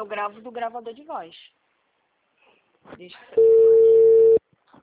eu gravo do gravador de voz. Deixa eu...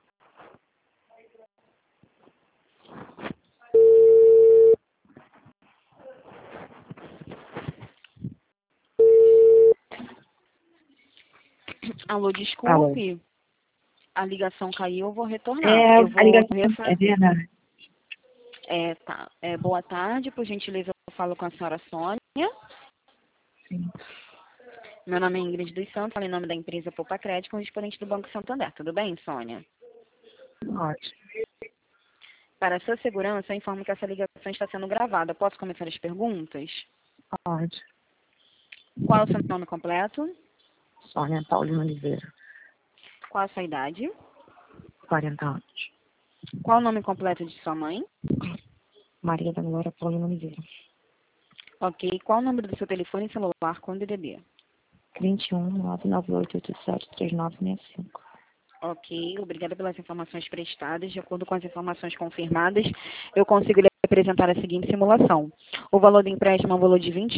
Alô, desculpe. Alô. A ligação caiu, eu vou retornar. A ligação é verdade. Tá. Boa tarde, por gentileza, eu falo com a senhora Sônia. Sim. Meu nome é Ingrid dos Santos, falo em nome da empresa Poupa Crédito, correspondente do Banco Santander. Tudo bem, Sônia? Ótimo. Para a sua segurança, eu informo que essa ligação está sendo gravada. Posso começar as perguntas? Pode. Qual é o seu nome completo? Sônia Paulina Oliveira. Qual a sua idade? 40 anos. Qual o nome completo de sua mãe? Maria da Glória Paulina Oliveira. Ok. Qual o número do seu telefone e celular com DDD? 21 99887 3965. Ok, obrigada pelas informações prestadas. De acordo com as informações confirmadas, eu consigo lhe apresentar a seguinte simulação. O valor do empréstimo é um valor de R$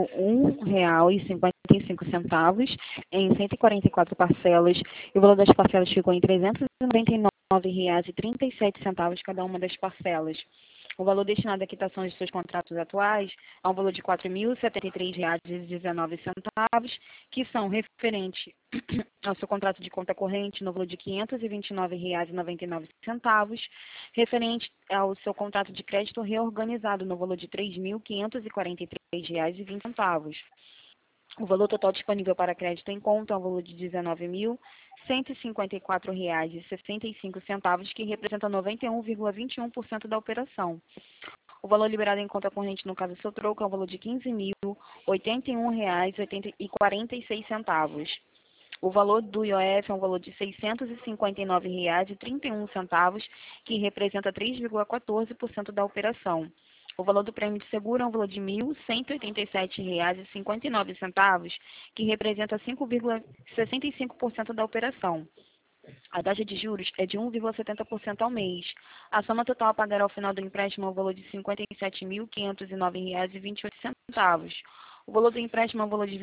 21.001,55 em 144 parcelas, e o valor das parcelas ficou em R$ 399,37 cada uma das parcelas. O valor destinado à quitação de seus contratos atuais é um valor de R$ 4.073,19, que são referentes ao seu contrato de conta corrente no valor de R$ 529,99, referente ao seu contrato de crédito reorganizado no valor de R$ 3.543,20. O valor total disponível para crédito em conta é um valor de R$ 19.154,65, que representa 91,21% da operação. O valor liberado em conta corrente, no caso do seu troco, é um valor de R$ 15.081,46. O valor do IOF é um valor de R$ 659,31, que representa 3,14% da operação. O valor do prêmio de seguro é um valor de R$ 1.187,59, que representa 5,65% da operação. A taxa de juros é de 1,70% ao mês. A soma total a pagar ao final do empréstimo é um valor de R$ 57.509,28. O valor do empréstimo é um valor de R$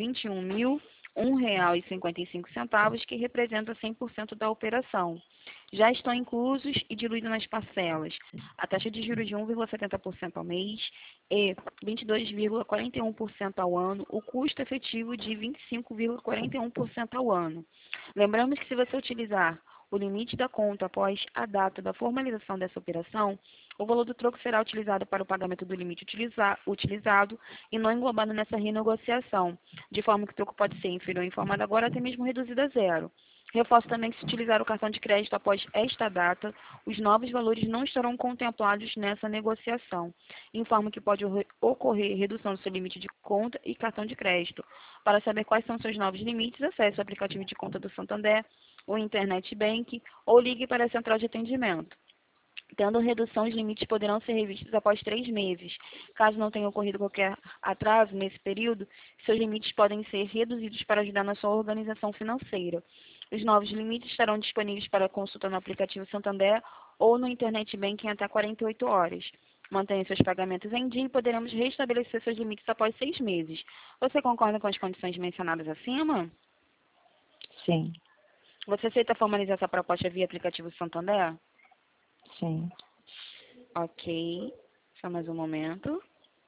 21.001,55, que representa 100% da operação. Já estão inclusos e diluídos nas parcelas a taxa de juros de 1,70% ao mês e 22,41% ao ano, o custo efetivo de 25,41% ao ano. Lembramos que se você utilizar o limite da conta após a data da formalização dessa operação, o valor do troco será utilizado para o pagamento do limite utilizado e não englobado nessa renegociação, de forma que o troco pode ser inferior em forma de agora até mesmo reduzido a zero. Reforço também que, se utilizar o cartão de crédito após esta data, os novos valores não estarão contemplados nessa negociação. Informo que pode ocorrer redução do seu limite de conta e cartão de crédito. Para saber quais são seus novos limites, acesse o aplicativo de conta do Santander, o Internet Bank ou ligue para a central de atendimento. Tendo redução, os limites poderão ser revistos após 3 meses. Caso não tenha ocorrido qualquer atraso nesse período, seus limites podem ser reduzidos para ajudar na sua organização financeira. Os novos limites estarão disponíveis para consulta no aplicativo Santander ou no Internet Banking até 48 horas. Mantenha seus pagamentos em dia e poderemos restabelecer seus limites após 6 meses. Você concorda com as condições mencionadas acima? Sim. Você aceita formalizar essa proposta via aplicativo Santander? Sim. Ok. Só mais um momento.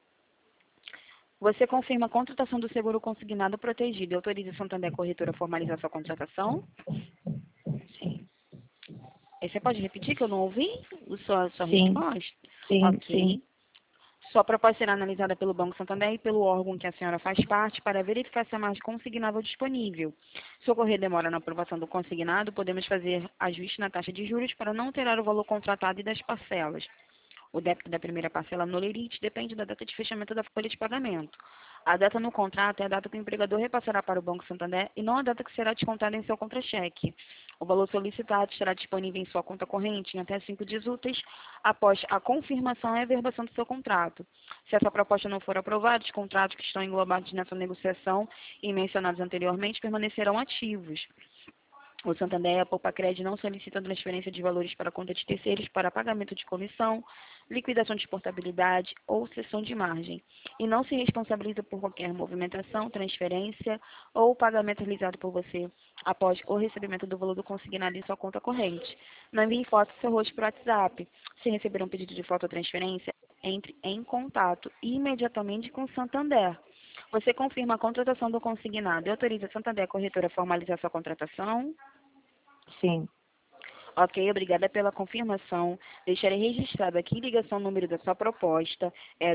Você confirma a contratação do seguro consignado protegido e autoriza a Santander Corretora a formalizar sua contratação? Sim. Você pode repetir que eu não ouvi sua Sim. resposta? Sim. Ok. Sim. Sua proposta será analisada pelo Banco Santander e pelo órgão que a senhora faz parte para verificar se há margem consignável disponível. Se ocorrer demora na aprovação do consignado, podemos fazer ajuste na taxa de juros para não alterar o valor contratado e das parcelas. O débito da primeira parcela no lerite depende da data de fechamento da folha de pagamento. A data no contrato é a data que o empregador repassará para o Banco Santander e não a data que será descontada em seu contra-cheque. O valor solicitado estará disponível em sua conta corrente em até 5 dias úteis após a confirmação e averbação do seu contrato. Se essa proposta não for aprovada, os contratos que estão englobados nessa negociação e mencionados anteriormente permanecerão ativos. O Santander e a Poupa Crédito não solicitam transferência de valores para a conta de terceiros para pagamento de comissão, liquidação de portabilidade ou cessão de margem, e não se responsabiliza por qualquer movimentação, transferência ou pagamento realizado por você após o recebimento do valor do consignado em sua conta corrente. Não envie foto do seu rosto para o WhatsApp. Se receber um pedido de foto ou transferência, entre em contato imediatamente com o Santander. Você confirma a contratação do consignado e autoriza a Santander Corretora a formalizar sua contratação? Sim. Ok, obrigada pela confirmação. Deixarei registrado aqui ligação número da sua proposta, é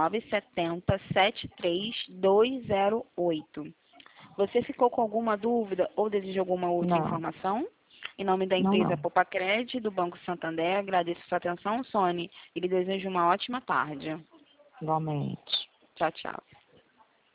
1970-73208. Você ficou com alguma dúvida ou deseja alguma outra Não. informação? Em nome da Não, empresa não. Popacred, do Banco Santander, agradeço sua atenção, Sônia, e lhe desejo uma ótima tarde. Igualmente. Tchau, tchau.